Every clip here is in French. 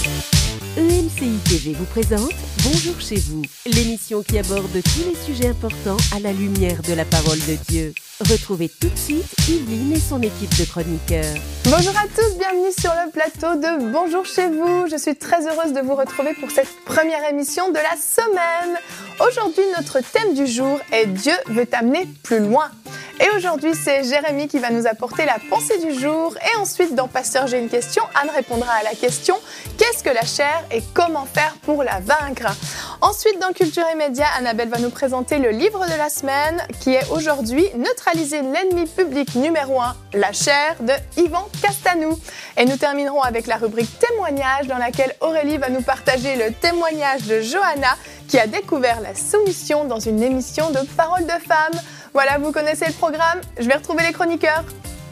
EMCI TV vous présente Bonjour chez vous, l'émission qui aborde tous les sujets importants à la lumière de la parole de Dieu. Retrouvez tout de suite Yveline et son équipe de chroniqueurs. Bonjour à tous, bienvenue sur le plateau de Bonjour chez vous. Je suis très heureuse de vous retrouver pour cette première émission de la semaine. Aujourd'hui, notre thème du jour est Dieu veut t'amener plus loin. Et aujourd'hui, c'est Jérémy qui va nous apporter la pensée du jour. Et ensuite, dans Pasteur, j'ai une question, Anne répondra à la question « Qu'est-ce que la chair et comment faire pour la vaincre ?» Ensuite, dans Culture et Médias, Annabelle va nous présenter le livre de la semaine qui est aujourd'hui « Neutraliser l'ennemi public numéro 1, la chair » de Yvan Castanou. Et nous terminerons avec la rubrique témoignage dans laquelle Aurélie va nous partager le témoignage de Johanna qui a découvert la soumission dans une émission de Parole de Femmes. Voilà, vous connaissez le programme, je vais retrouver les chroniqueurs.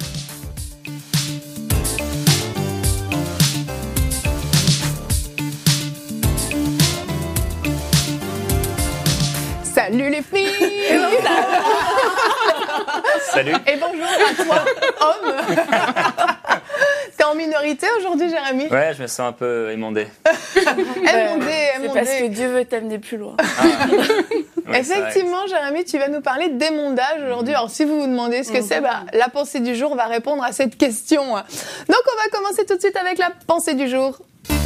Salut les filles. Salut. Et bonjour à toi, homme. T'es en minorité aujourd'hui, Jérémy? Ouais, je me sens un peu émondé. émondé. C'est parce que Dieu veut t'amener plus loin. Oui, Effectivement, Jérémy, tu vas nous parler d'émondage aujourd'hui. Alors, si vous vous demandez ce que c'est, la pensée du jour va répondre à cette question. Donc, on va commencer tout de suite avec la pensée du jour.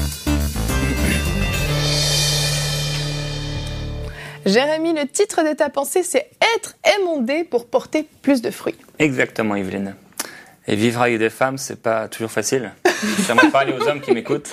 Jérémy, le titre de ta pensée, c'est « Être émondé pour porter plus de fruits ». Exactement, Yveline. Et vivre avec des femmes, c'est pas toujours facile. J'aimerais parler aux hommes qui m'écoutent.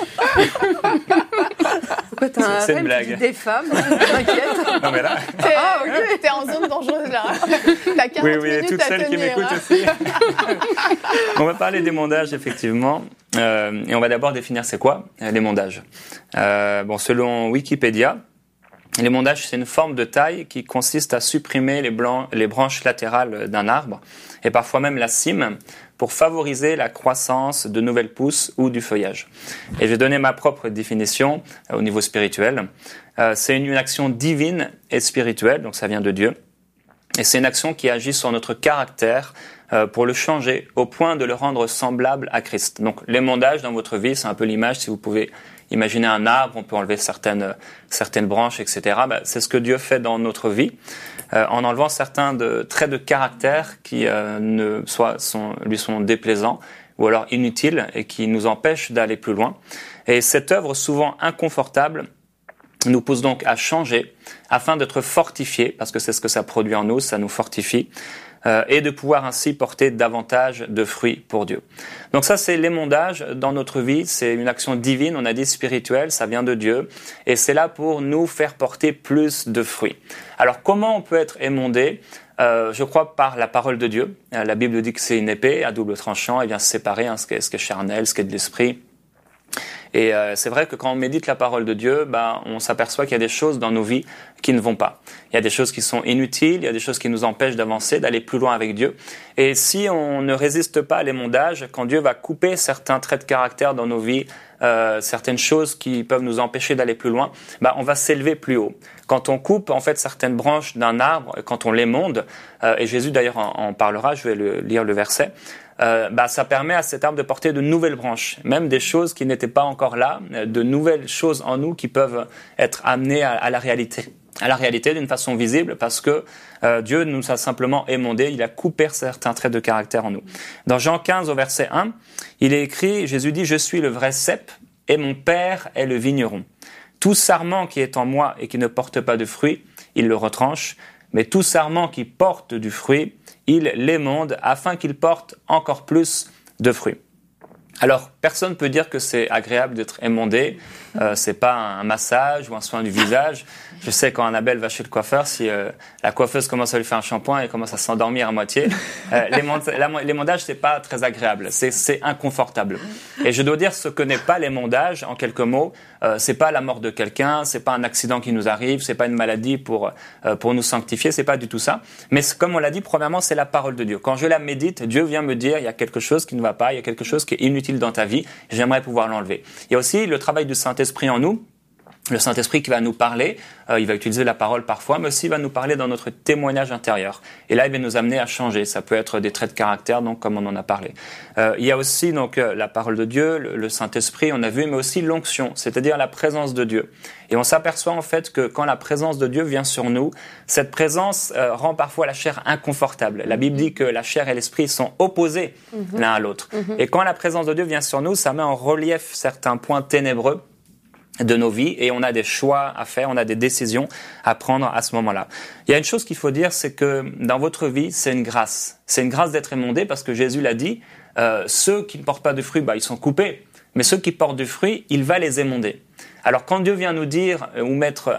Pourquoi t'as un C'est une blague. des femmes, t'inquiète. Non mais là... T'es en zone dangereuse, là. T'as 40 Oui, et minutes toutes à celles qui tenir. m'écoutent aussi. On va parler d'émondage, effectivement. Et on va d'abord définir c'est quoi, l'émondage. Selon Wikipédia, l'émondage, c'est une forme de taille qui consiste à supprimer les branches latérales d'un arbre, et parfois même la cime, pour favoriser la croissance de nouvelles pousses ou du feuillage. Et je vais donner ma propre définition au niveau spirituel. C'est une action divine et spirituelle, donc ça vient de Dieu. Et c'est une action qui agit sur notre caractère pour le changer au point de le rendre semblable à Christ. Donc l'émondage dans votre vie, c'est un peu l'image, si vous pouvez imaginer un arbre, on peut enlever certaines branches, etc. C'est ce que Dieu fait dans notre vie, en enlevant certains traits de caractère qui lui sont déplaisants ou alors inutiles et qui nous empêchent d'aller plus loin. Et cette œuvre, souvent inconfortable, nous pousse donc à changer afin d'être fortifiés, parce que c'est ce que ça produit en nous, ça nous fortifie, et de pouvoir ainsi porter davantage de fruits pour Dieu. Donc ça, c'est l'émondage dans notre vie, c'est une action divine, on a dit spirituelle, ça vient de Dieu, et c'est là pour nous faire porter plus de fruits. Alors comment on peut être émondé ? Je crois par la parole de Dieu. La Bible dit que c'est une épée à double tranchant, elle vient séparer ce qui est charnel, ce qui est de l'esprit. Et c'est vrai que quand on médite la parole de Dieu, on s'aperçoit qu'il y a des choses dans nos vies qui ne vont pas. Il y a des choses qui sont inutiles, il y a des choses qui nous empêchent d'avancer, d'aller plus loin avec Dieu. Et si on ne résiste pas à l'émondage, quand Dieu va couper certains traits de caractère dans nos vies, certaines choses qui peuvent nous empêcher d'aller plus loin, on va s'élever plus haut. Quand on coupe en fait certaines branches d'un arbre, quand on l'émonde, et Jésus d'ailleurs en parlera, je vais lire le verset, ça permet à cet arbre de porter de nouvelles branches, même des choses qui n'étaient pas encore là, de nouvelles choses en nous qui peuvent être amenées à la réalité d'une façon visible, parce que Dieu nous a simplement émondé, il a coupé certains traits de caractère en nous. Dans Jean 15 au verset 1, il est écrit, Jésus dit « Je suis le vrai cep et mon Père est le vigneron. Tout sarment qui est en moi et qui ne porte pas de fruit, il le retranche, mais tout sarment qui porte du fruit, il l'émonde afin qu'il porte encore plus de fruits. » Alors, personne ne peut dire que c'est agréable d'être émondé. C'est pas un massage ou un soin du visage. Je sais quand Annabelle va chez le coiffeur, si la coiffeuse commence à lui faire un shampoing et commence à s'endormir à moitié, l'émondage, c'est pas très agréable. C'est inconfortable. Et je dois dire ce que n'est pas l'émondage, en quelques mots. C'est pas la mort de quelqu'un, c'est pas un accident qui nous arrive, c'est pas une maladie pour nous sanctifier, c'est pas du tout ça. Mais comme on l'a dit, premièrement, c'est la parole de Dieu. Quand je la médite, Dieu vient me dire, il y a quelque chose qui ne va pas, il y a quelque chose qui est inutile dans ta vie, j'aimerais pouvoir l'enlever. Il y a aussi le travail du Saint-Esprit en nous, Le Saint-Esprit qui va nous parler, il va utiliser la parole parfois, mais aussi il va nous parler dans notre témoignage intérieur. Et là, il va nous amener à changer. Ça peut être des traits de caractère, donc comme on en a parlé. Il y a aussi donc la parole de Dieu, le Saint-Esprit, on a vu, mais aussi l'onction, c'est-à-dire la présence de Dieu. Et on s'aperçoit en fait que quand la présence de Dieu vient sur nous, cette présence rend parfois la chair inconfortable. La Bible dit que la chair et l'esprit sont opposés l'un à l'autre. Et quand la présence de Dieu vient sur nous, ça met en relief certains points ténébreux de nos vies et on a des choix à faire, on a des décisions à prendre à ce moment-là. Il y a une chose qu'il faut dire, c'est que dans votre vie, c'est une grâce. C'est une grâce d'être émondé parce que Jésus l'a dit, ceux qui ne portent pas de fruits, ils sont coupés, mais ceux qui portent du fruit, il va les émonder. Alors quand Dieu vient nous dire ou mettre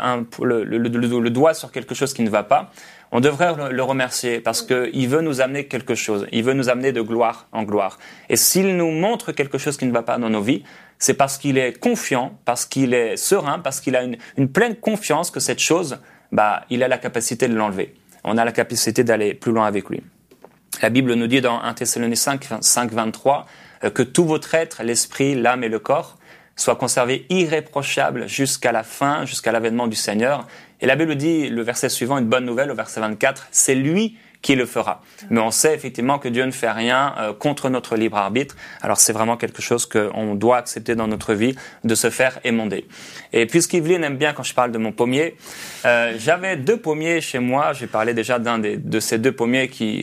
le doigt sur quelque chose qui ne va pas, on devrait le remercier parce qu'il veut nous amener quelque chose. Il veut nous amener de gloire en gloire. Et s'il nous montre quelque chose qui ne va pas dans nos vies, c'est parce qu'il est confiant, parce qu'il est serein, parce qu'il a une pleine confiance que cette chose, il a la capacité de l'enlever. On a la capacité d'aller plus loin avec lui. La Bible nous dit dans 1 Thessaloniciens 5, 23 que tout votre être, l'esprit, l'âme et le corps, soit conservé irréprochable jusqu'à la fin, jusqu'à l'avènement du Seigneur. Et la Bible dit, le verset suivant, une bonne nouvelle au verset 24, c'est lui qui le fera. Mais on sait effectivement que Dieu ne fait rien contre notre libre arbitre. Alors c'est vraiment quelque chose qu'on doit accepter dans notre vie, de se faire émonder. Et puisqu'Yveline aime bien quand je parle de mon pommier, j'avais 2 pommiers chez moi. J'ai parlé déjà de ces 2 pommiers qui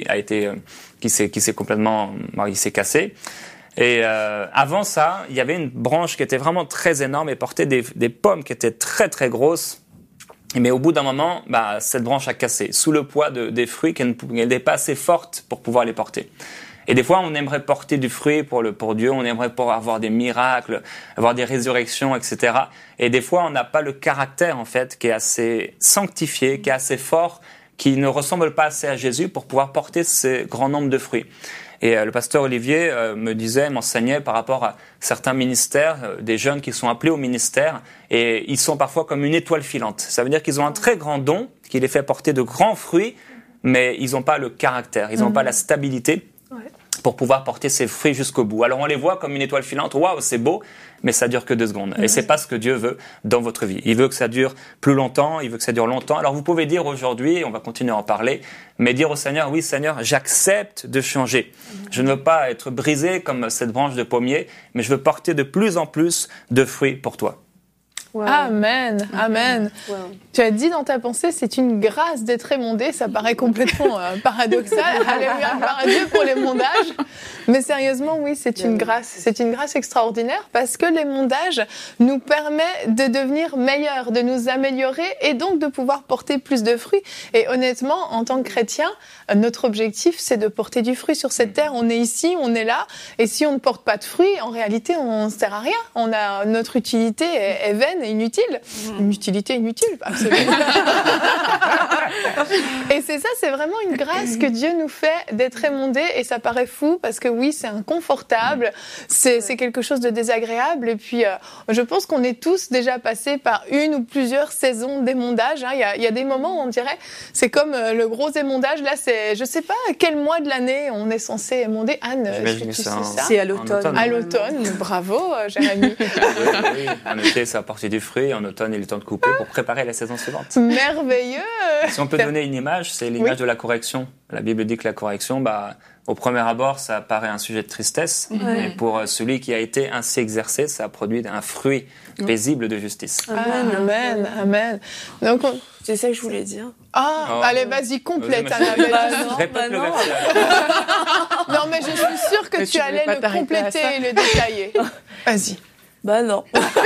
s'est complètement, il s'est cassé. Et avant ça, il y avait une branche qui était vraiment très énorme et portait des pommes qui étaient très très grosses. Mais au bout d'un moment, cette branche a cassé sous le poids des fruits qu'elle n'est pas assez forte pour pouvoir les porter. Et des fois, on aimerait porter du fruit pour Dieu, on aimerait pouvoir avoir des miracles, avoir des résurrections, etc. Et des fois, on n'a pas le caractère en fait qui est assez sanctifié, qui est assez fort, qui ne ressemble pas assez à Jésus pour pouvoir porter ce grand nombre de fruits. Et le pasteur Olivier m'enseignait par rapport à certains ministères, des jeunes qui sont appelés au ministère, et ils sont parfois comme une étoile filante. Ça veut dire qu'ils ont un très grand don, qui les fait porter de grands fruits, mais ils n'ont pas le caractère, ils n'ont pas la stabilité pour pouvoir porter ces fruits jusqu'au bout. Alors on les voit comme une étoile filante, waouh, c'est beau, mais ça dure que 2 secondes. Et c'est pas ce que Dieu veut dans votre vie. Il veut que ça dure plus longtemps, il veut que ça dure longtemps. Alors vous pouvez dire aujourd'hui, on va continuer à en parler, mais dire au Seigneur, oui Seigneur, j'accepte de changer. Je ne veux pas être brisé comme cette branche de pommier, mais je veux porter de plus en plus de fruits pour toi. Wow. Amen, amen. Wow. Tu as dit dans ta pensée, c'est une grâce d'être émondé. Ça paraît complètement paradoxal. Alléluia, gloire à Dieu pour l'émondage. Mais sérieusement, oui, c'est une grâce. C'est une grâce extraordinaire parce que l'émondage nous permet de devenir meilleurs, de nous améliorer et donc de pouvoir porter plus de fruits. Et honnêtement, en tant que chrétien, notre objectif, c'est de porter du fruit sur cette terre. On est ici, on est là. Et si on ne porte pas de fruits, en réalité, on ne sert à rien. Notre utilité est vaine et inutile. Une utilité inutile, absolument. Et c'est ça, c'est vraiment une grâce que Dieu nous fait d'être émondé. Et ça paraît fou parce que oui, c'est inconfortable, c'est quelque chose de désagréable. Et puis, je pense qu'on est tous déjà passés par une ou plusieurs saisons d'émondage. Il y a des moments où on dirait, c'est comme le gros émondage. Là, c'est, je sais pas quel mois de l'année on est censé émonder. Anne, est-ce que tu sais ça? C'est à l'automne. À l'automne, bravo, Jérémy. Oui. En été, ça apporte du fruit. En automne, il est temps de couper pour préparer la saison suivante. Merveilleux. Si on peut donner une image, c'est l'image de la correction. La Bible dit que la correction, au premier abord, ça paraît un sujet de tristesse. Mais pour celui qui a été ainsi exercé, ça a produit un fruit paisible de justice. Amen, amen, amen. Donc, c'est ça que je voulais dire. Allez, vas-y, complète, Annabelle. Répète le verset. Non, mais je suis sûre que tu allais le compléter et le détailler. Vas-y. Non.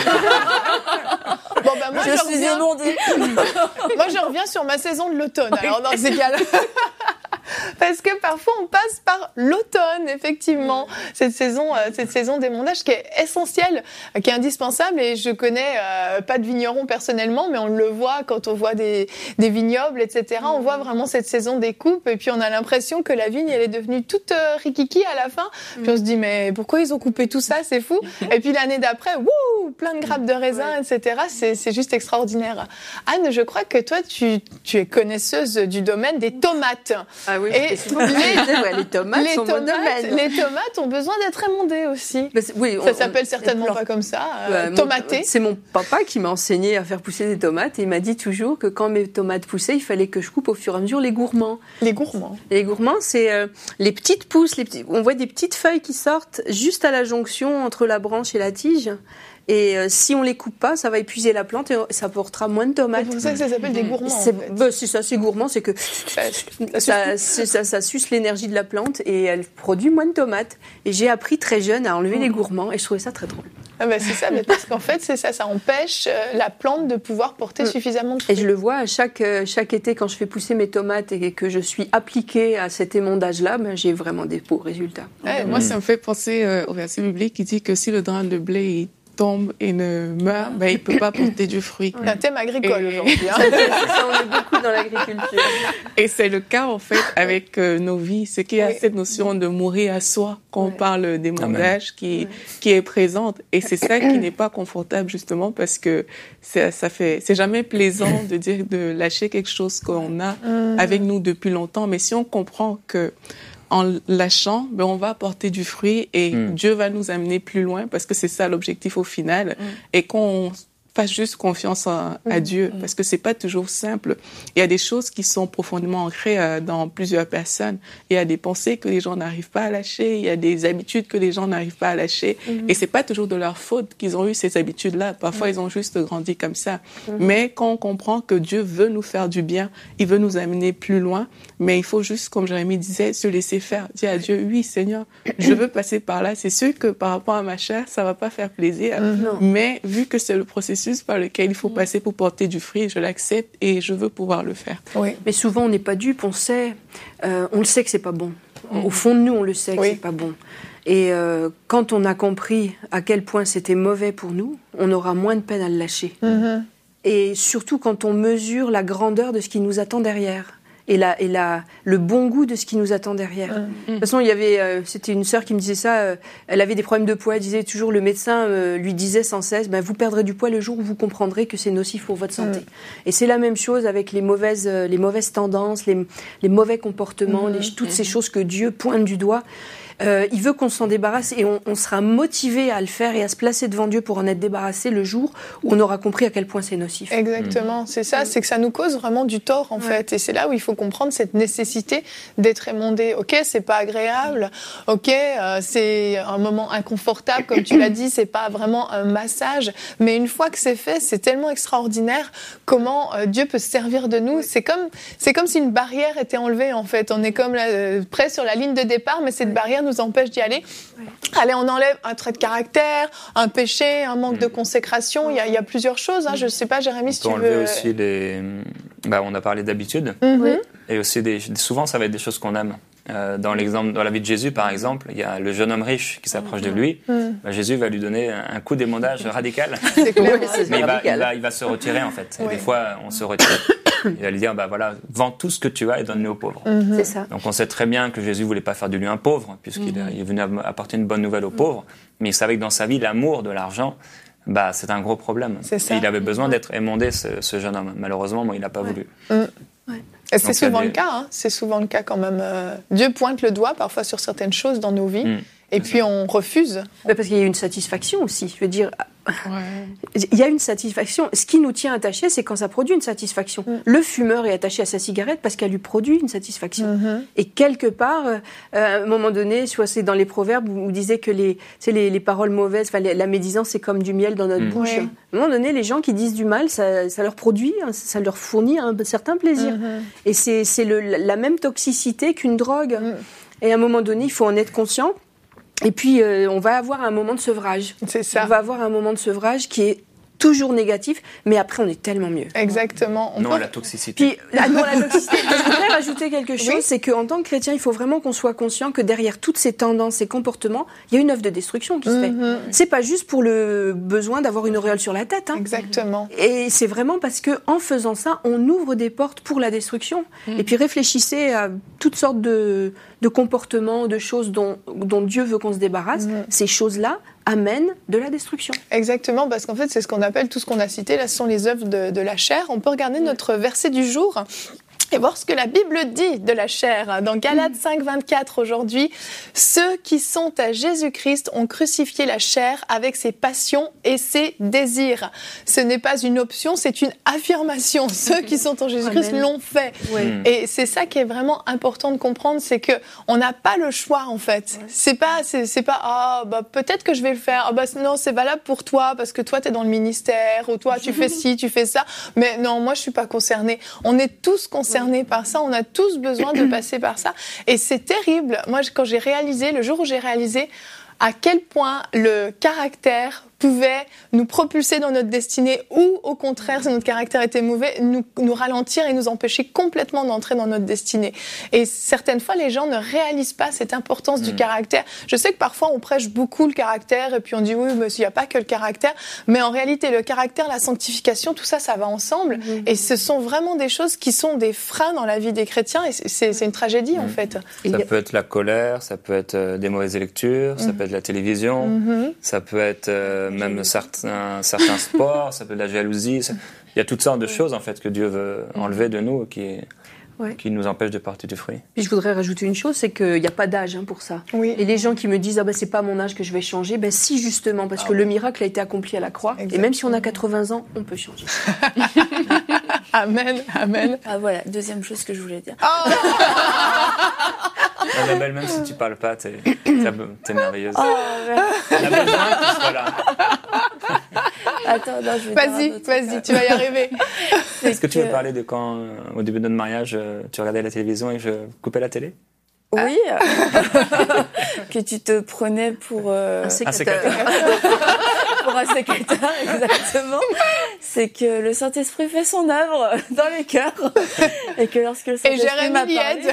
Moi, je suis émondée. Moi, je reviens sur ma saison de l'automne. Alors, dans ces cas-là. Parce que parfois, on passe par l'automne, effectivement. Cette saison d'émondage qui est essentielle, qui est indispensable. Et je connais pas de vigneron personnellement, mais on le voit quand on voit des vignobles, etc. On voit vraiment cette saison des coupes. Et puis, on a l'impression que la vigne, elle est devenue toute rikiki à la fin. Puis on se dit, mais pourquoi ils ont coupé tout ça? C'est fou. Et puis, l'année d'après, plein de grappes de raisin, etc. C'est juste extraordinaire. Anne, je crois que toi, tu es connaisseuse du domaine des tomates. Ah oui. Et les tomates sont mon domaine. Les tomates ont besoin d'être émondées aussi. Oui, ça s'appelle certainement pas comme ça. Tomater. C'est mon papa qui m'a enseigné à faire pousser des tomates et il m'a dit toujours que quand mes tomates poussaient, il fallait que je coupe au fur et à mesure les gourmands. Les gourmands. Les gourmands, c'est les petites pousses. On voit des petites feuilles qui sortent juste à la jonction entre la branche et la tige. Et si on les coupe pas, ça va épuiser la plante et ça portera moins de tomates. C'est pour ça que ça s'appelle des gourmands. C'est ça, c'est gourmand, c'est que ça suce l'énergie de la plante et elle produit moins de tomates. Et j'ai appris très jeune à enlever les gourmands et je trouvais ça très drôle. Ah bah c'est ça, mais parce qu'en fait, c'est ça empêche la plante de pouvoir porter suffisamment de fruits. Et je le vois à chaque été quand je fais pousser mes tomates et que je suis appliquée à cet émondage-là, j'ai vraiment des beaux résultats. Moi, ça me fait penser au verset biblique qui dit que si le grain de blé tombe et ne meurt, il ne peut pas porter du fruit. C'est un thème agricole aujourd'hui. Ça, on est beaucoup dans l'agriculture. Et c'est le cas, en fait, avec nos vies. C'est qu'il y a cette notion de mourir à soi quand on parle d'émondage qui est présente. Et c'est ça qui n'est pas confortable, justement, parce que c'est jamais plaisant de dire de lâcher quelque chose qu'on a avec nous depuis longtemps. Mais si on comprend que en lâchant, on va apporter du fruit et Dieu va nous amener plus loin parce que c'est ça l'objectif au final. Et qu'on fasse juste confiance à Dieu parce que c'est pas toujours simple. Il y a des choses qui sont profondément ancrées dans plusieurs personnes. Il y a des pensées que les gens n'arrivent pas à lâcher. Il y a des habitudes que les gens n'arrivent pas à lâcher. Et c'est pas toujours de leur faute qu'ils ont eu ces habitudes-là. Parfois, ils ont juste grandi comme ça. Mais quand on comprend que Dieu veut nous faire du bien, il veut nous amener plus loin, mais il faut juste, comme Jérémie disait, se laisser faire. Dire à Dieu, oui, Seigneur, je veux passer par là. C'est sûr que par rapport à ma chair, ça va pas faire plaisir. Mais vu que c'est le processus par lequel il faut passer pour porter du fruit, je l'accepte et je veux pouvoir le faire. Oui. Mais souvent, on n'est pas dupe, on le sait que c'est pas bon. Au fond de nous, on le sait que c'est pas bon. Et quand on a compris à quel point c'était mauvais pour nous, on aura moins de peine à le lâcher. Et surtout quand on mesure la grandeur de ce qui nous attend derrière. Et le bon goût de ce qui nous attend derrière. De toute façon, c'était une sœur qui me disait ça, elle avait des problèmes de poids, elle disait toujours, le médecin lui disait sans cesse, vous perdrez du poids le jour où vous comprendrez que c'est nocif pour votre santé. Et c'est la même chose avec les mauvaises tendances, les mauvais comportements, toutes ces choses que Dieu pointe du doigt. Il veut qu'on s'en débarrasse et on sera motivé à le faire et à se placer devant Dieu pour en être débarrassé le jour où on aura compris à quel point c'est nocif. Exactement, c'est ça, c'est que ça nous cause vraiment du tort en fait. Et c'est là où il faut comprendre cette nécessité d'être émondé. Ok, c'est pas agréable, ok, c'est un moment inconfortable, comme tu l'as dit, c'est pas vraiment un massage, mais une fois que c'est fait, c'est tellement extraordinaire comment Dieu peut se servir de nous. C'est comme si une barrière était enlevée en fait. On est comme là, près sur la ligne de départ, mais cette barrière nous empêche d'y aller. Allez, on enlève un trait de caractère, un péché, un manque de consécration. Il y a plusieurs choses. Je ne sais pas, Jérémie, si tu veux... On peut enlever aussi on a parlé d'habitude. Et aussi, souvent, ça va être des choses qu'on aime. Dans la vie de Jésus, par exemple, il y a le jeune homme riche qui s'approche de lui. Jésus va lui donner un coup d'émondage radical. C'est clair. Mais il va se retirer, en fait. Et des fois, on se retire. Il va lui dire, vends tout ce que tu as et donne-le aux pauvres. C'est ça. Donc on sait très bien que Jésus voulait pas faire de lui un pauvre, puisqu'il est venu apporter une bonne nouvelle aux pauvres. Mais il savait que dans sa vie, l'amour de l'argent, c'est un gros problème. C'est ça. Et il avait besoin d'être émondé, ce jeune homme. Malheureusement, il n'a pas voulu. Et c'est souvent le cas. C'est souvent le cas quand même. Dieu pointe le doigt parfois sur certaines choses dans nos vies. Et puis on refuse. Parce qu'il y a une satisfaction aussi. Je veux dire, il y a une satisfaction. Ce qui nous tient attachés, c'est quand ça produit une satisfaction. Le fumeur est attaché à sa cigarette parce qu'elle lui produit une satisfaction. Et quelque part, à un moment donné, soit c'est dans les proverbes où on disait que les paroles mauvaises, la médisance, c'est comme du miel dans notre bouche. À un moment donné, les gens qui disent du mal, ça leur produit, ça leur fournit un certain plaisir. Et c'est la même toxicité qu'une drogue. Et à un moment donné, il faut en être conscient. Et puis, on va avoir un moment de sevrage. C'est ça. On va avoir un moment de sevrage qui est toujours négatif, mais après, on est tellement mieux. Exactement. La toxicité. Puis, la toxicité. Je voudrais rajouter quelque chose, c'est qu'en tant que chrétien, il faut vraiment qu'on soit conscient que derrière toutes ces tendances, ces comportements, il y a une œuvre de destruction qui se fait. C'est pas juste pour le besoin d'avoir une auréole sur la tête. Exactement. Et c'est vraiment parce que en faisant ça, on ouvre des portes pour la destruction. Et puis, réfléchissez à toutes sortes de comportements, de choses dont Dieu veut qu'on se débarrasse. Ces choses-là amènent de la destruction. Exactement, parce qu'en fait, c'est ce qu'on appelle, tout ce qu'on a cité, là, ce sont les œuvres de la chair. On peut regarder notre verset du jour. et voir ce que la Bible dit de la chair. Dans Galates 5, 24 aujourd'hui, ceux qui sont à Jésus-Christ ont crucifié la chair avec ses passions et ses désirs. Ce n'est pas une option, c'est une affirmation. Ceux qui sont en Jésus-Christ l'ont fait. Ouais. Et c'est ça qui est vraiment important de comprendre, c'est que on n'a pas le choix en fait. Ouais. C'est pas peut-être que je vais le faire. Non, c'est valable pour toi parce que toi t'es dans le ministère ou toi tu fais ci, tu fais ça. Mais non, moi je suis pas concernée. On est tous concernés par ça, on a tous besoin de passer par ça. Et c'est terrible. Moi, quand le jour où j'ai réalisé à quel point le caractère pouvait nous propulser dans notre destinée ou, au contraire, si notre caractère était mauvais, nous ralentir et nous empêcher complètement d'entrer dans notre destinée. Et certaines fois, les gens ne réalisent pas cette importance du caractère. Je sais que parfois, on prêche beaucoup le caractère et puis on dit oui, mais il n'y a pas que le caractère. Mais en réalité, le caractère, la sanctification, tout ça, ça va ensemble. Et ce sont vraiment des choses qui sont des freins dans la vie des chrétiens et c'est une tragédie, en fait. Ça peut être la colère, ça peut être des mauvaises lectures, ça peut être la télévision, ça peut être même certains sports, ça peut être la jalousie. Il y a toutes sortes de choses en fait que Dieu veut enlever de nous qui nous empêchent de porter du fruit. Puis je voudrais rajouter une chose, c'est qu'il n'y a pas d'âge pour ça. Oui. Et les gens qui me disent c'est pas mon âge que je vais changer, si justement, parce que le miracle a été accompli à la croix. Exactement. Et même si on a 80 ans, on peut changer. Amen, amen. Voilà, deuxième chose que je voulais dire. Annabelle, même si tu parles pas, t'es merveilleuse. On a besoin que tu sois là. Attends, non, je vais Vas-y, tu vas y arriver. Est-ce que tu veux parler de quand, au début de notre mariage, tu regardais la télévision et je coupais la télé? Oui, que tu te prenais pour un sécateur. Pour un sécateur, exactement. C'est que le Saint-Esprit fait son œuvre dans les cœurs et que lorsque le Saint-Esprit m'a parlé,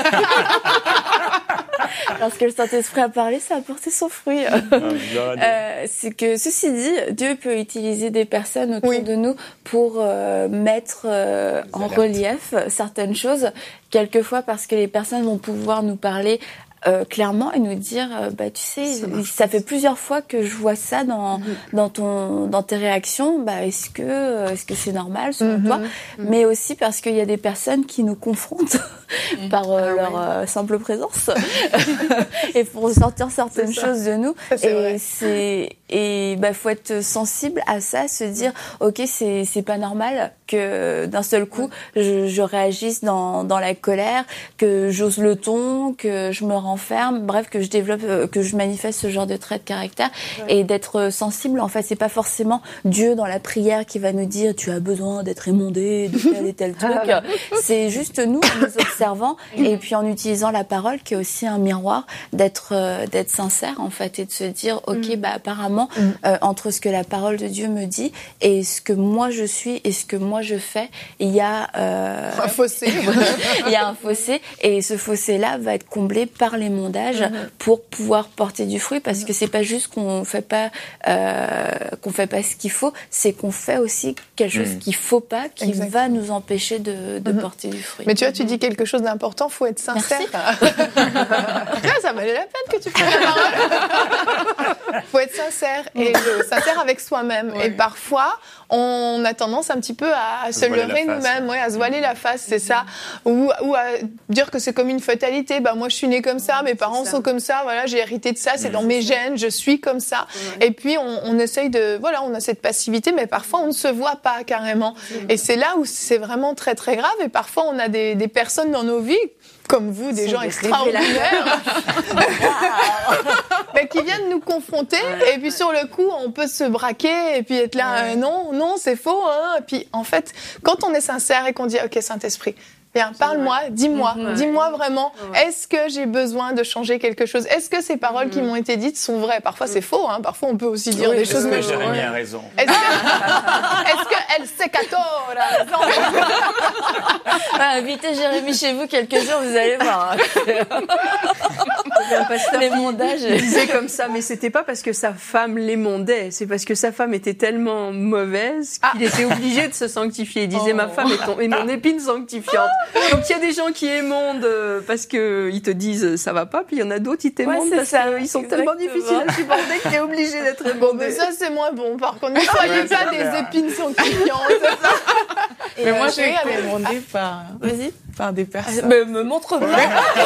lorsque le Saint-Esprit a parlé, ça a porté son fruit. C'est que ceci dit, Dieu peut utiliser des personnes autour de nous pour mettre en relief certaines choses. Quelquefois parce que les personnes vont pouvoir nous parler clairement et nous dire tu sais ça fait plusieurs fois que je vois ça dans tes réactions, est-ce que c'est normal selon toi, mais aussi parce qu'il y a des personnes qui nous confrontent par leur simple présence et pour sortir certaines choses de nous, et faut être sensible à ça, se dire ok, c'est pas normal que d'un seul coup je réagisse dans la colère, que j'ose le ton, que je me renferme, bref, que je développe, que je manifeste ce genre de traits de caractère, et d'être sensible. En fait, c'est pas forcément Dieu dans la prière qui va nous dire tu as besoin d'être émondé de tel et tel truc. C'est juste nous, en nous observant et puis en utilisant la parole qui est aussi un miroir, d'être sincère en fait, et de se dire ok, apparemment entre ce que la parole de Dieu me dit et ce que moi je suis et ce que moi je fais, il y a un fossé. Il y a un fossé, et ce fossé-là va être comblé par les mondages pour pouvoir porter du fruit, parce que c'est pas juste qu'on fait pas ce qu'il faut, c'est qu'on fait aussi quelque chose qu'il faut pas, qui va nous empêcher de porter du fruit. Mais tu vois, tu dis quelque chose d'important, faut être sincère. Ça valait la peine que tu prennes la parole. Faut être sincère, et sincère avec soi-même. Et parfois, on a tendance un petit peu à se leurrer nous-mêmes, à se voiler la face, c'est ça, ou à dire que c'est comme une fatalité. Moi, je suis née comme ça, mes parents sont comme ça, voilà, j'ai hérité de ça, c'est dans mes gènes, je suis comme ça. Et puis, on essaye on a cette passivité, mais parfois, on ne se voit pas carrément. Et c'est là où c'est vraiment très, très grave. Et parfois, on a des personnes dans nos vies, comme vous, des gens extraordinaires, mais qui viennent nous confronter, et puis sur le coup, on peut se braquer, et puis être là, non, c'est faux, Et puis, en fait, quand on est sincère et qu'on dit, ok, Saint-Esprit, viens, parle-moi, dis-moi vraiment, est-ce que j'ai besoin de changer quelque chose? Est-ce que ces paroles qui m'ont été dites sont vraies? Parfois, c'est faux, Parfois, on peut aussi dire des choses. Est-ce que Jérémie a raison? Est-ce que El Secator a raison? Invitez Jérémie chez vous quelques jours, vous allez voir. J'avais un pasteur l'émondage. qui disait comme ça, mais c'était pas parce que sa femme l'émondait, c'est parce que sa femme était tellement mauvaise qu'il était obligé de se sanctifier. Il disait ma femme est mon épine sanctifiante. Donc il y a des gens qui émondent parce que ils te disent ça va pas, puis il y en a d'autres qui t'émondent parce qu'ils sont tellement difficiles à supporter que t'es obligé d'être émondé. Mais ça c'est moins bon. Par contre, ne soyez pas des épines sanctifiantes. Mais moi j'ai été émondée par des personnes. Mais me montre pas.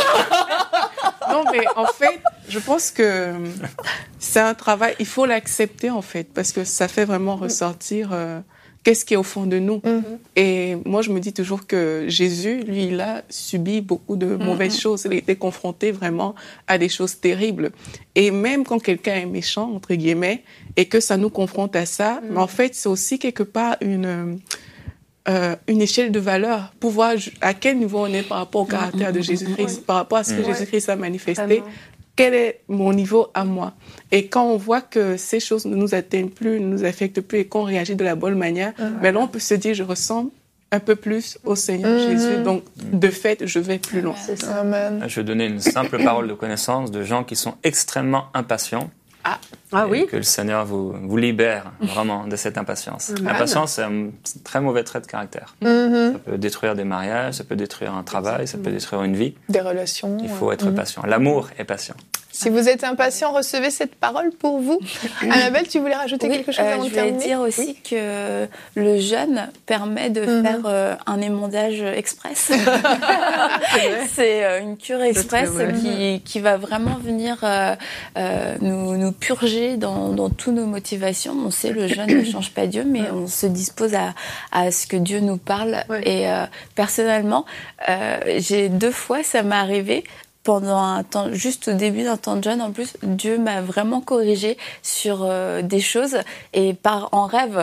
Non, mais en fait, je pense que c'est un travail, il faut l'accepter en fait, parce que ça fait vraiment ressortir qu'est-ce qui est au fond de nous. Et moi, je me dis toujours que Jésus, lui, il a subi beaucoup de mauvaises choses. Il a été confronté vraiment à des choses terribles. Et même quand quelqu'un est méchant, entre guillemets, et que ça nous confronte à ça, mais en fait, c'est aussi quelque part une échelle de valeur pour voir à quel niveau on est par rapport au caractère de Jésus-Christ, par rapport à ce que Jésus-Christ a manifesté. Quel est mon niveau à moi? Et quand on voit que ces choses ne nous atteignent plus, ne nous affectent plus et qu'on réagit de la bonne manière, mais là on peut se dire je ressemble un peu plus au Seigneur Jésus. Donc de fait, je vais plus loin. Amen. Je vais donner une simple parole de connaissance de gens qui sont extrêmement impatients. Oui. Que le Seigneur vous libère vraiment de cette impatience. L'impatience, c'est un très mauvais trait de caractère. Ça peut détruire des mariages, ça peut détruire un travail, ça peut détruire une vie. Des relations. Il faut être patient. L'amour est patient. Si vous êtes impatient, recevez cette parole pour vous. Annabelle, tu voulais rajouter quelque chose avant de terminer? Je voulais dire aussi que le jeûne permet de faire un émondage express. C'est une cure express qui va vraiment venir nous purger dans toutes nos motivations. On sait le jeûne ne change pas Dieu, mais on se dispose à ce que Dieu nous parle. Et personnellement, j'ai 2 fois, ça m'est arrivé, pendant un temps, juste au début d'un temps de jeûne, en plus, Dieu m'a vraiment corrigée sur des choses et en rêve.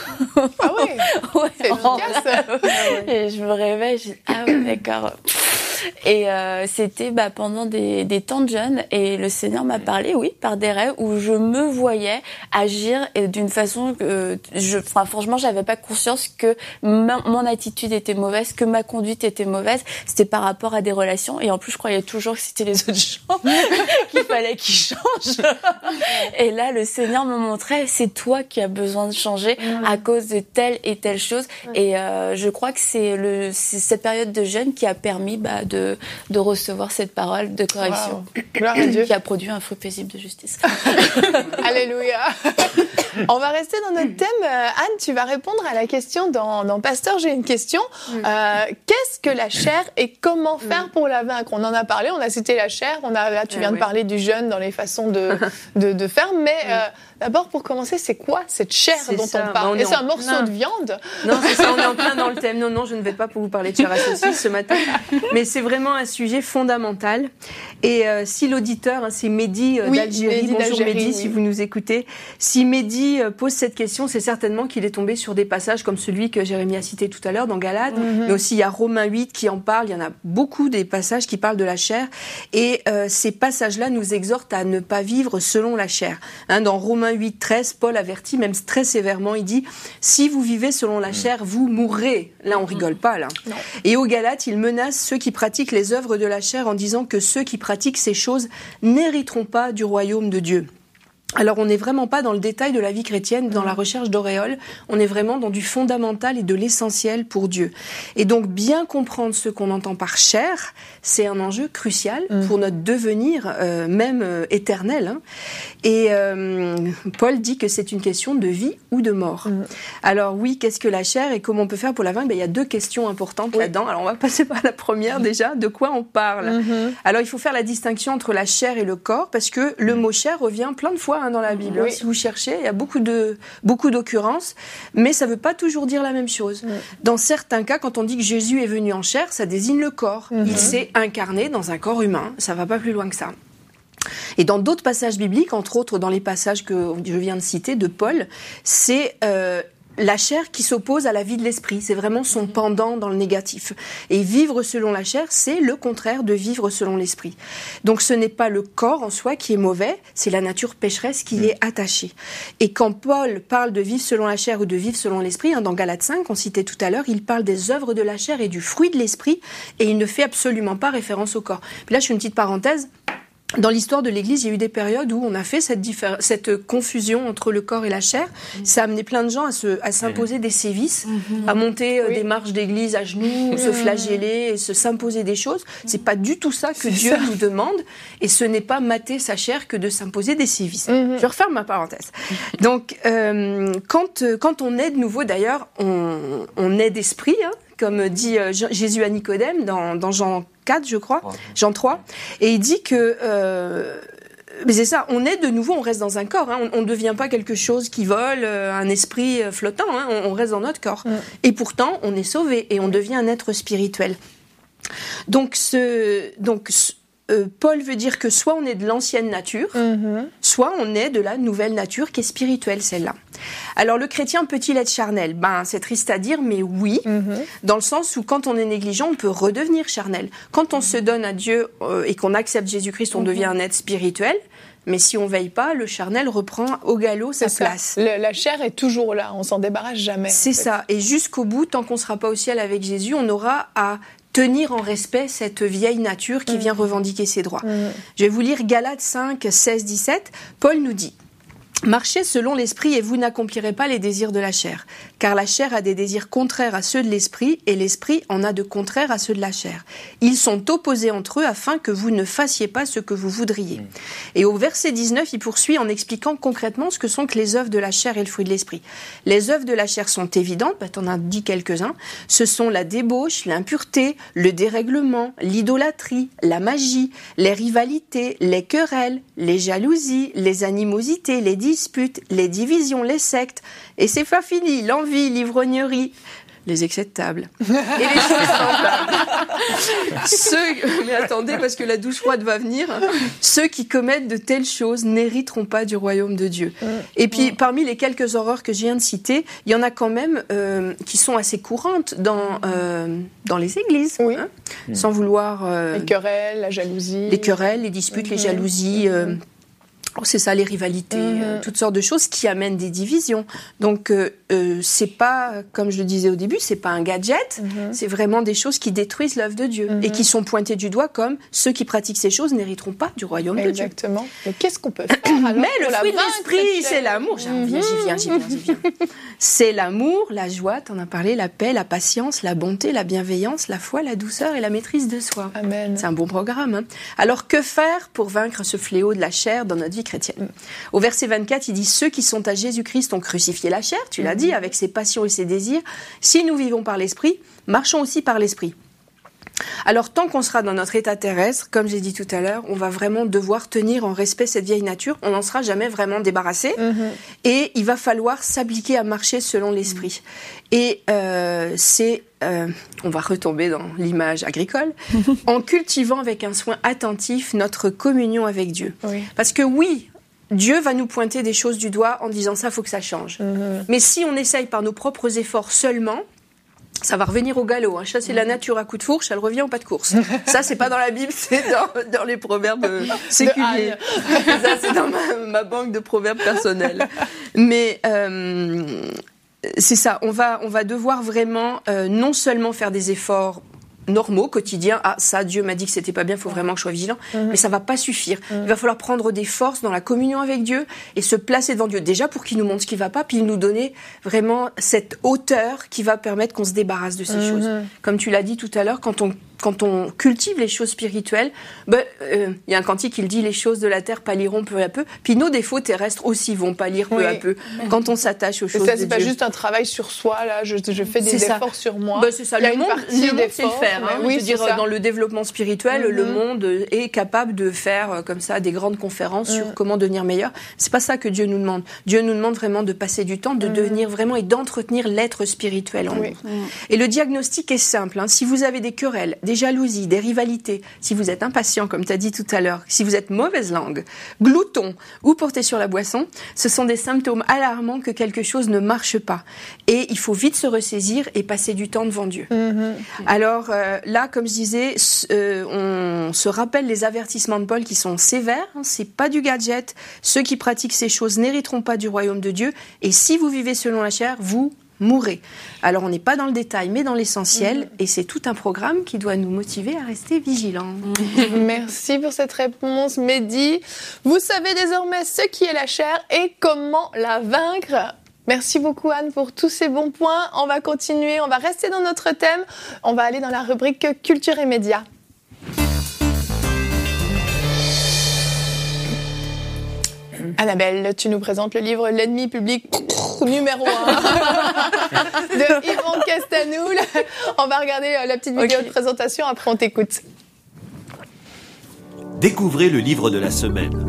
Ah oui, c'est efficace. Et je me réveille, je dis ah ouais, d'accord. Et c'était pendant des temps de jeûne et le Seigneur m'a parlé, par des rêves où je me voyais agir et d'une façon que franchement, j'avais pas conscience que mon attitude était mauvaise, que ma conduite était mauvaise. C'était par rapport à des relations et en plus, je croyais toujours que c'était les autres gens qu'il fallait qu'ils changent. Et là, le Seigneur me montrait, c'est toi qui as besoin de changer à cause de telle et telle chose. Et je crois que c'est cette période de jeûne qui a permis de recevoir cette parole de correction. Gloire à Dieu. Qui a produit un fruit paisible de justice. Alléluia. On va rester dans notre thème. Anne, tu vas répondre à la question dans Pasteur, j'ai une question. Qu'est-ce que la chair et comment faire pour la vaincre? On en a parlé, on a cité la chair, là tu viens de parler du jeûne dans les façons de faire, mais d'abord pour commencer, c'est quoi cette chair dont on parle? Et c'est un morceau de viande? Non, c'est ça, on est en plein dans le thème. Non, je ne vais pas vous parler de chair à saucisse ce matin, mais c'est vraiment un sujet fondamental. Et si l'auditeur, c'est Mehdi d'Algérie, bonjour Mehdi, si vous nous écoutez, si Mehdi pose cette question, c'est certainement qu'il est tombé sur des passages comme celui que Jérémie a cité tout à l'heure dans Galates, mais aussi il y a Romains 8 qui en parle, il y en a beaucoup des passages qui parlent de la chair, et ces passages-là nous exhortent à ne pas vivre selon la chair. Dans Romains 8, 13, Paul avertit même très sévèrement, il dit « Si vous vivez selon la chair, vous mourrez ». Là, on rigole pas, là. Non. Et au Galates, il menace ceux qui pratiquent les œuvres de la chair en disant que ceux qui pratiquent ces choses n'hériteront pas du royaume de Dieu. Alors, on n'est vraiment pas dans le détail de la vie chrétienne, dans la recherche d'auréole. On est vraiment dans du fondamental et de l'essentiel pour Dieu. Et donc, bien comprendre ce qu'on entend par chair, c'est un enjeu crucial pour notre devenir, même éternel. Et Paul dit que c'est une question de vie ou de mort. Alors oui, qu'est-ce que la chair et comment on peut faire pour la vaincre? Il y a 2 questions importantes là-dedans. Alors, on va passer par la première déjà. De quoi on parle? Alors, il faut faire la distinction entre la chair et le corps, parce que le mot chair revient plein de fois dans la Bible. Si vous cherchez, il y a beaucoup d'occurrences, mais ça ne veut pas toujours dire la même chose. Dans certains cas, quand on dit que Jésus est venu en chair, ça désigne le corps. Il s'est incarné dans un corps humain. Ça ne va pas plus loin que ça. Et dans d'autres passages bibliques, entre autres dans les passages que je viens de citer de Paul, c'est la chair qui s'oppose à la vie de l'esprit. C'est vraiment son pendant dans le négatif. Et vivre selon la chair, c'est le contraire de vivre selon l'esprit. Donc ce n'est pas le corps en soi qui est mauvais, c'est la nature pécheresse qui est attachée. Et quand Paul parle de vivre selon la chair ou de vivre selon l'esprit, dans Galates 5, on citait tout à l'heure, il parle des œuvres de la chair et du fruit de l'esprit, et il ne fait absolument pas référence au corps. Puis là, je fais une petite parenthèse. dans l'histoire de l'Église, il y a eu des périodes où on a fait cette confusion entre le corps et la chair. Ça a amené plein de gens à s'imposer des sévices, à monter des marches d'église à genoux, se flageller, et s'imposer des choses. C'est pas du tout ça que Dieu nous demande, et ce n'est pas mater sa chair que de s'imposer des sévices. Je referme ma parenthèse. Donc, quand on est de nouveau, d'ailleurs, on est d'esprit, hein, comme dit Jésus à Nicodème dans Jean 4, je crois, Jean 3, et il dit que mais c'est ça, on est de nouveau, on reste dans un corps, hein, on ne devient pas quelque chose qui vole, un esprit flottant, hein, on reste dans notre corps. Et pourtant, on est sauvé et on devient un être spirituel. Donc Paul veut dire que soit on est de l'ancienne nature, soit on est de la nouvelle nature qui est spirituelle, celle-là. Alors le chrétien peut-il être charnel ? C'est triste à dire, mais oui, dans le sens où quand on est négligent, on peut redevenir charnel. Quand on se donne à Dieu et qu'on accepte Jésus-Christ, on devient un être spirituel. Mais si on veille pas, le charnel reprend au galop sa place. La chair est toujours là, on s'en débarrasse jamais. C'est ça, et jusqu'au bout, tant qu'on sera pas au ciel avec Jésus, on aura à tenir en respect cette vieille nature qui vient revendiquer ses droits. Je vais vous lire Galates 5, 16, 17. Paul nous dit: marchez selon l'esprit et vous n'accomplirez pas les désirs de la chair. Car la chair a des désirs contraires à ceux de l'esprit et l'esprit en a de contraires à ceux de la chair. Ils sont opposés entre eux afin que vous ne fassiez pas ce que vous voudriez. Et au verset 19, il poursuit en expliquant concrètement ce que sont que les œuvres de la chair et le fruit de l'esprit. Les œuvres de la chair sont évidentes, t'en as dit quelques-uns. Ce sont la débauche, l'impureté, le dérèglement, l'idolâtrie, la magie, les rivalités, les querelles, les jalousies, les animosités, les disputes, les divisions, les sectes, et c'est pas fini, l'envie, l'ivrognerie, les excès de table, et les choses semblables. Mais attendez, parce que la douche froide va venir, ceux qui commettent de telles choses n'hériteront pas du royaume de Dieu. Et puis, parmi les quelques horreurs que je viens de citer, il y en a quand même qui sont assez courantes dans les églises, hein, sans vouloir... les querelles, la jalousie... Les querelles, les disputes, les jalousies... c'est ça, les rivalités, toutes sortes de choses qui amènent des divisions. Donc, c'est pas, comme je le disais au début, c'est pas un gadget, c'est vraiment des choses qui détruisent l'œuvre de Dieu et qui sont pointées du doigt comme ceux qui pratiquent ces choses n'hériteront pas du royaume de Dieu. Exactement. Mais qu'est-ce qu'on peut faire alors? Mais le fruit de l'esprit, c'est l'amour. J'y viens. C'est l'amour, la joie, t'en as parlé, la paix, la patience, la bonté, la bienveillance, la foi, la douceur et la maîtrise de soi. Amen. C'est un bon programme. Hein. Alors, que faire pour vaincre ce fléau de la chair dans notre vie chrétienne? Au verset 24, il dit: ceux qui sont à Jésus-Christ ont crucifié la chair, tu l'as dit, avec ses passions et ses désirs. Si nous vivons par l'esprit, marchons aussi par l'esprit. Alors, tant qu'on sera dans notre état terrestre, comme j'ai dit tout à l'heure, on va vraiment devoir tenir en respect cette vieille nature. On n'en sera jamais vraiment débarrassé. Et il va falloir s'appliquer à marcher selon l'esprit. Et on va retomber dans l'image agricole, en cultivant avec un soin attentif notre communion avec Dieu. Parce que oui, Dieu va nous pointer des choses du doigt en disant ça, faut que ça change. Mais si on essaye par nos propres efforts seulement, ça va revenir au galop. Hein. Chasser la nature à coups de fourche, elle revient au pas de course. Ça, c'est pas dans la Bible, c'est dans les proverbes séculiers. Ça, c'est dans ma banque de proverbes personnels. Mais c'est ça, on va devoir vraiment non seulement faire des efforts normaux, quotidiens. Ah, ça, Dieu m'a dit que c'était pas bien, il faut vraiment que je sois vigilant. Mais ça va pas suffire. Il va falloir prendre des forces dans la communion avec Dieu et se placer devant Dieu. Déjà pour qu'il nous montre ce qui va pas, puis nous donner vraiment cette hauteur qui va permettre qu'on se débarrasse de ces choses. Comme tu l'as dit tout à l'heure, quand on cultive les choses spirituelles, y a un cantique qui le dit, les choses de la terre pâliront peu à peu, puis nos défauts terrestres aussi vont pâlir peu à peu, quand on s'attache aux choses de Dieu. C'est pas juste un travail sur soi, là, je fais des efforts sur moi. C'est ça, le monde sait le faire. Hein. Je veux dire, dans le développement spirituel, le monde est capable de faire comme ça des grandes conférences sur comment devenir meilleur. C'est pas ça que Dieu nous demande. Dieu nous demande vraiment de passer du temps, de devenir vraiment et d'entretenir l'être spirituel en nous. Et le diagnostic est simple. Hein. Si vous avez des querelles, des jalousies, des rivalités, si vous êtes impatient, comme tu as dit tout à l'heure, si vous êtes mauvaise langue, glouton ou porté sur la boisson, ce sont des symptômes alarmants que quelque chose ne marche pas. Et il faut vite se ressaisir et passer du temps devant Dieu. Alors là, comme je disais, on se rappelle les avertissements de Paul qui sont sévères, hein, c'est pas du gadget. Ceux qui pratiquent ces choses n'hériteront pas du royaume de Dieu. Et si vous vivez selon la chair, vous mourrez. Alors on n'est pas dans le détail, mais dans l'essentiel, et c'est tout un programme qui doit nous motiver à rester vigilants. Merci pour cette réponse, Mehdi. Vous savez désormais ce qui est la chair et comment la vaincre. Merci beaucoup Anne pour tous ces bons points. On va continuer, on va rester dans notre thème. On va aller dans la rubrique Culture et médias. Annabelle, tu nous présentes le livre L'ennemi public numéro 1 de Yvan Castelnau. On va regarder la petite vidéo de présentation, après on t'écoute. Découvrez le livre de la semaine.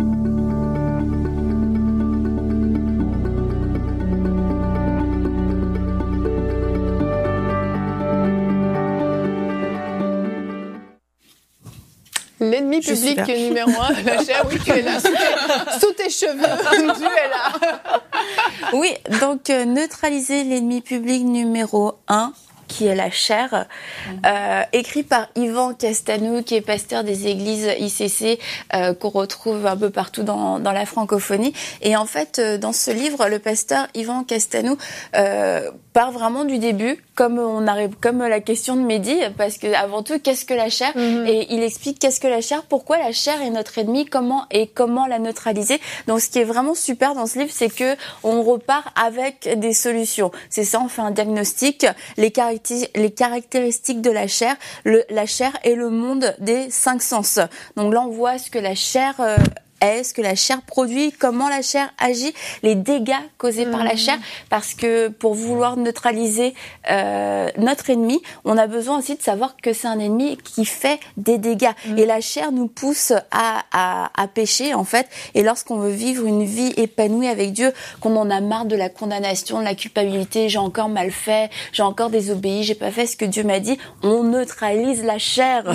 L'ennemi public numéro 1, la chair, oui, tu es là, sous tes cheveux, tu es là. Oui, donc neutraliser l'ennemi public numéro 1, qui est la chair, écrit par Yvan Castelnau, qui est pasteur des églises ICC, qu'on retrouve un peu partout dans la francophonie. Et en fait, dans ce livre, le pasteur Yvan Castelnau part vraiment du début, comme la question de Mehdi, parce que avant tout, qu'est-ce que la chair? Et il explique qu'est-ce que la chair, pourquoi la chair est notre ennemi, comment la neutraliser. Donc, ce qui est vraiment super dans ce livre, c'est que on repart avec des solutions. C'est ça, on fait un diagnostic, les caractéristiques de la chair et le monde des 5 sens. Donc là, on voit ce que la chair ce que la chair produit, comment la chair agit, les dégâts causés par la chair, parce que pour vouloir neutraliser notre ennemi, on a besoin aussi de savoir que c'est un ennemi qui fait des dégâts. Et la chair nous pousse à pécher, en fait. Et lorsqu'on veut vivre une vie épanouie avec Dieu, qu'on en a marre de la condamnation, de la culpabilité, j'ai encore mal fait, j'ai encore désobéi, j'ai pas fait ce que Dieu m'a dit, on neutralise la chair.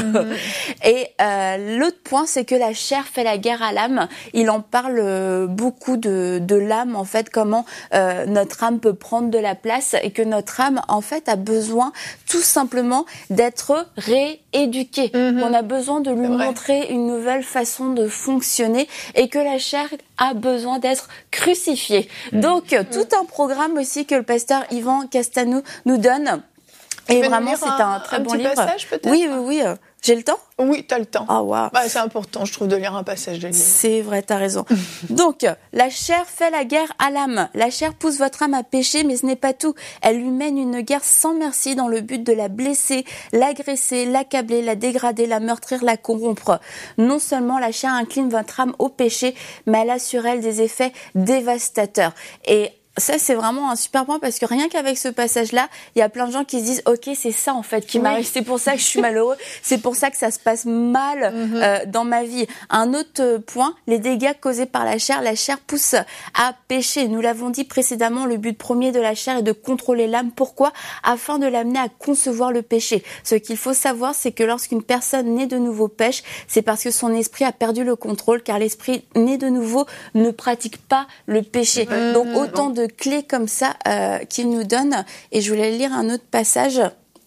Et l'autre point, c'est que la chair fait la guerre à l'âme. Il en parle beaucoup de l'âme, en fait, comment notre âme peut prendre de la place et que notre âme, en fait, a besoin tout simplement d'être rééduquée. On a besoin de lui montrer une nouvelle façon de fonctionner et que la chair a besoin d'être crucifiée. Donc, tout un programme aussi que le pasteur Yvan Castelnau nous donne. Et vraiment, c'est un très bon livre. Passage, peut-être? Oui. J'ai le temps? Oui, t'as le temps. Ah, waouh. Bah, c'est important, je trouve, de lire un passage de livre. C'est vrai, t'as raison. Donc, la chair fait la guerre à l'âme. La chair pousse votre âme à pécher, mais ce n'est pas tout. Elle lui mène une guerre sans merci dans le but de la blesser, l'agresser, l'accabler, la dégrader, la meurtrir, la corrompre. Non seulement la chair incline votre âme au péché, mais elle a sur elle des effets dévastateurs. Et ça, c'est vraiment un super point parce que rien qu'avec ce passage-là, il y a plein de gens qui se disent « Ok, c'est ça en fait qui m'arrive, c'est pour ça que je suis malheureux, c'est pour ça que ça se passe mal dans ma vie. » Un autre point, les dégâts causés par la chair pousse à pécher. Nous l'avons dit précédemment, le but premier de la chair est de contrôler l'âme. Pourquoi? Afin de l'amener à concevoir le péché. Ce qu'il faut savoir, c'est que lorsqu'une personne née de nouveau pêche, c'est parce que son esprit a perdu le contrôle, car l'esprit né de nouveau ne pratique pas le péché. Donc autant de clés comme ça qu'il nous donne. Et je voulais lire un autre passage.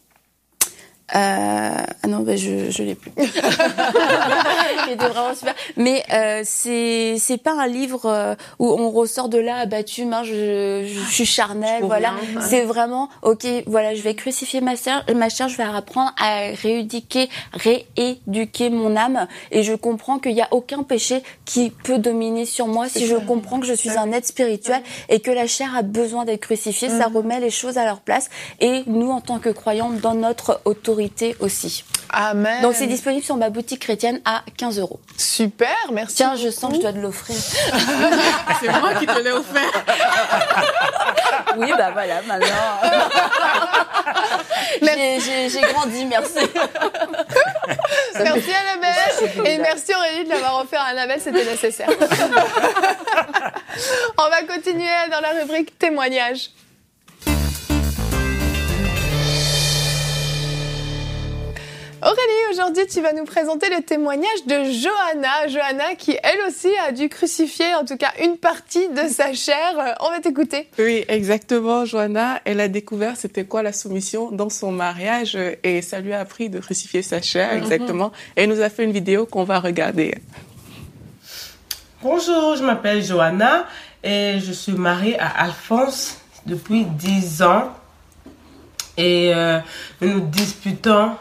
Ah non, je l'ai plus. Il était vraiment super. Mais c'est pas un livre où on ressort de là abattu, je suis charnel, voilà. Bien. C'est vraiment ok, voilà, je vais crucifier ma chair, je vais apprendre à rééduquer mon âme, et je comprends qu'il y a aucun péché qui peut dominer sur moi si je comprends que je suis un être spirituel et que la chair a besoin d'être crucifiée. Ça remet les choses à leur place, et nous, en tant que croyants, dans notre autorité aussi. Amen. Donc c'est disponible sur ma boutique chrétienne à 15 €. Super, merci. Tiens, je sens que je dois te l'offrir. C'est moi qui te l'ai offert. Oui, bah voilà, maintenant. J'ai grandi, merci. Merci Annabelle. Et merci Aurélie de l'avoir offert à Annabelle, c'était nécessaire. On va continuer dans la rubrique témoignages. Aurélie, aujourd'hui, tu vas nous présenter le témoignage de Johanna. Johanna qui, elle aussi, a dû crucifier, en tout cas, une partie de sa chair. On va t'écouter. Oui, exactement. Johanna, elle a découvert c'était quoi la soumission dans son mariage et ça lui a appris de crucifier sa chair, exactement. Et elle nous a fait une vidéo qu'on va regarder. Bonjour, je m'appelle Johanna et je suis mariée à Alphonse. depuis 10 ans. Et nous disputions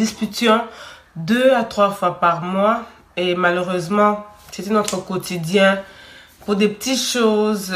2 à 3 fois par mois. Et malheureusement, c'était notre quotidien. Pour des petites choses,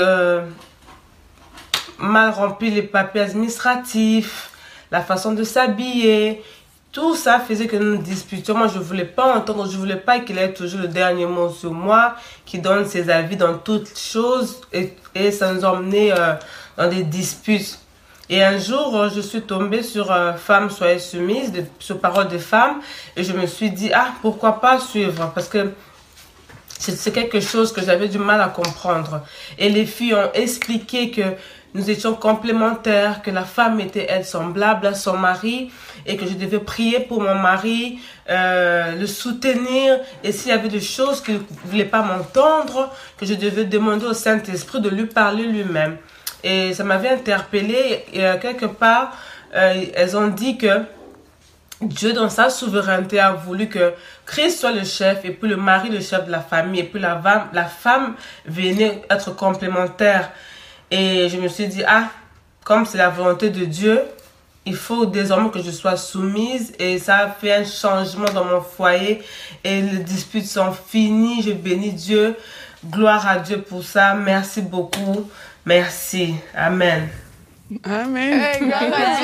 mal remplir les papiers administratifs, la façon de s'habiller, tout ça faisait que nous nous disputions. Moi, je ne voulais pas entendre, je ne voulais pas qu'il ait toujours le dernier mot sur moi, qu'il donne ses avis dans toutes choses. Et ça nous a emmenés dans des disputes. Et un jour, je suis tombée sur Femmes, soyez soumises, sur Paroles de femmes. Et je me suis dit, pourquoi pas suivre? Parce que c'est quelque chose que j'avais du mal à comprendre. Et les filles ont expliqué que nous étions complémentaires, que la femme était, elle, semblable à son mari, et que je devais prier pour mon mari, le soutenir, et s'il y avait des choses qu'il ne voulait pas m'entendre, que je devais demander au Saint-Esprit de lui parler lui-même. Et ça m'avait interpellée, et quelque part, elles ont dit que Dieu, dans sa souveraineté, a voulu que Christ soit le chef, et puis le mari le chef de la famille, et puis la femme venait être complémentaire. Et je me suis dit, comme c'est la volonté de Dieu, il faut désormais que je sois soumise. Et ça a fait un changement dans mon foyer. Et les disputes sont finies. Je bénis Dieu. Gloire à Dieu pour ça. Merci beaucoup. Merci. Amen. Amen. Hey, gloire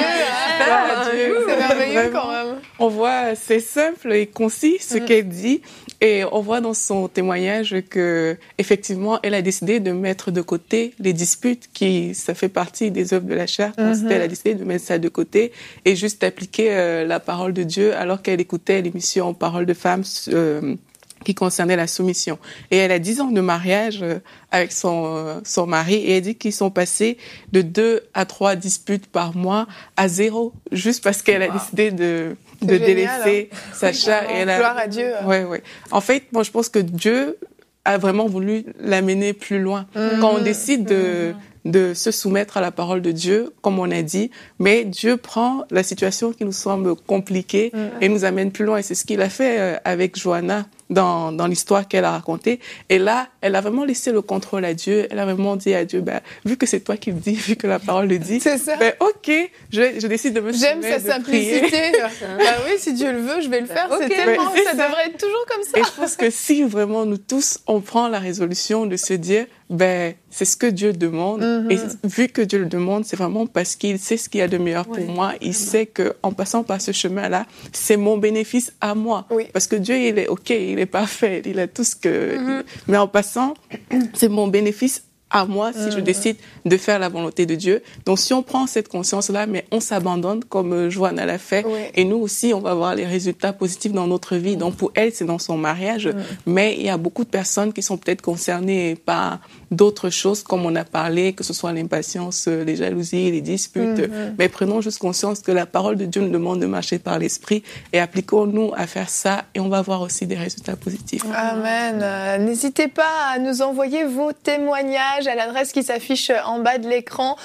à Dieu. C'est merveilleux quand même. On voit, c'est simple et concis ce qu'elle dit. Et on voit dans son témoignage que, effectivement, elle a décidé de mettre de côté les disputes ça fait partie des œuvres de la chair. Elle a décidé de mettre ça de côté et juste appliquer la parole de Dieu alors qu'elle écoutait l'émission Paroles de femmes, qui concernait la soumission. Et elle a 10 ans de mariage avec son mari et elle dit qu'ils sont passés de 2 à 3 disputes par mois à 0, juste parce qu'elle a décidé de délaisser sa chair. Et gloire à Dieu. Ouais. En fait, moi, je pense que Dieu a vraiment voulu l'amener plus loin. Quand on décide de se soumettre à la parole de Dieu, comme on a dit, mais Dieu prend la situation qui nous semble compliquée et nous amène plus loin. Et c'est ce qu'il a fait avec Johanna dans l'histoire qu'elle a racontée. Et là, elle a vraiment laissé le contrôle à Dieu. Elle a vraiment dit à Dieu, vu que c'est toi qui le dis, vu que la parole le dit, ok, je décide de me soumettre. J'aime sa simplicité. Oui, si Dieu le veut, je vais le faire. Okay. C'est tellement, ça devrait être toujours comme ça. Et je pense que si vraiment nous tous, on prend la résolution de se dire, c'est ce que Dieu demande. Et vu que Dieu le demande, c'est vraiment parce qu'il sait ce qu'il y a de meilleur pour moi. Il sait que en passant par ce chemin-là, c'est mon bénéfice à moi. Parce que Dieu, il est ok, il est parfait, il a tout ce que... Mais en passant, c'est mon bénéfice à moi si je décide de faire la volonté de Dieu. Donc, si on prend cette conscience-là, mais on s'abandonne comme Johanna l'a fait, et nous aussi, on va voir les résultats positifs dans notre vie. Donc, pour elle, c'est dans son mariage, mais il y a beaucoup de personnes qui sont peut-être concernées par d'autres choses, comme on a parlé, que ce soit l'impatience, les jalousies, les disputes. Mais prenons juste conscience que la parole de Dieu nous demande de marcher par l'esprit et appliquons-nous à faire ça et on va voir aussi des résultats positifs. Amen. N'hésitez pas à nous envoyer vos témoignages à l'adresse qui s'affiche en bas de l'écran,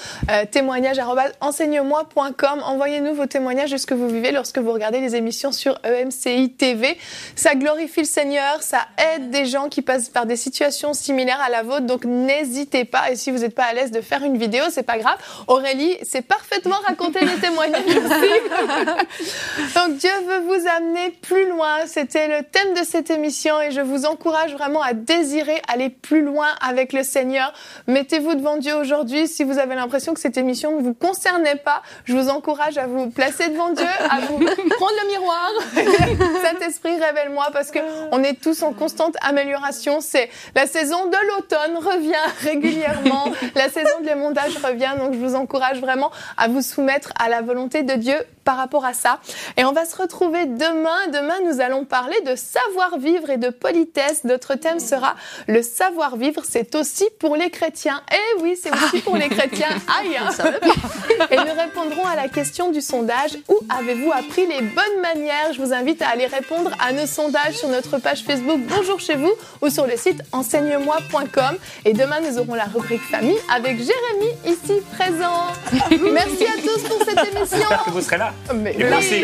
témoignage@enseigne-moi.com. Envoyez-nous vos témoignages de ce que vous vivez lorsque vous regardez les émissions sur EMCI TV. Ça glorifie le Seigneur, ça aide des gens qui passent par des situations similaires à la vôtre, donc n'hésitez pas. Et si vous n'êtes pas à l'aise de faire une vidéo, c'est pas grave. Aurélie sait parfaitement raconter les témoignages aussi. Donc Dieu veut vous amener plus loin. C'était le thème de cette émission et je vous encourage vraiment à désirer aller plus loin avec le Seigneur. Mettez-vous devant Dieu aujourd'hui. Si vous avez l'impression que cette émission ne vous concernait pas, je vous encourage à vous placer devant Dieu, à vous prendre le miroir. Saint-Esprit, révèle-moi, parce que on est tous en constante amélioration. C'est la saison de l'automne revient régulièrement. La saison de l'émondage revient. Donc, je vous encourage vraiment à vous soumettre à la volonté de Dieu par rapport à ça. Et on va se retrouver demain. Demain, nous allons parler de savoir-vivre et de politesse. Notre thème sera le savoir-vivre. C'est aussi pour les chrétiens. Eh oui, c'est aussi pour les chrétiens. Aïe, hein. Et nous répondrons à la question du sondage. Où avez-vous appris les bonnes manières? Je vous invite à aller répondre à nos sondages sur notre page Facebook Bonjour chez vous ou sur le site enseigne-moi.com. Et demain, nous aurons la rubrique famille avec Jérémy ici présent. Merci à tous pour cette émission. J'espère que vous serez là. Mais et merci.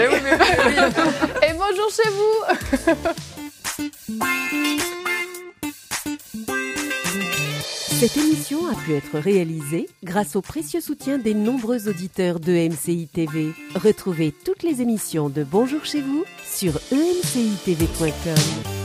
Et bonjour chez vous. Cette émission a pu être réalisée grâce au précieux soutien des nombreux auditeurs de MCI TV. Retrouvez toutes les émissions de Bonjour chez vous sur emcitv.com.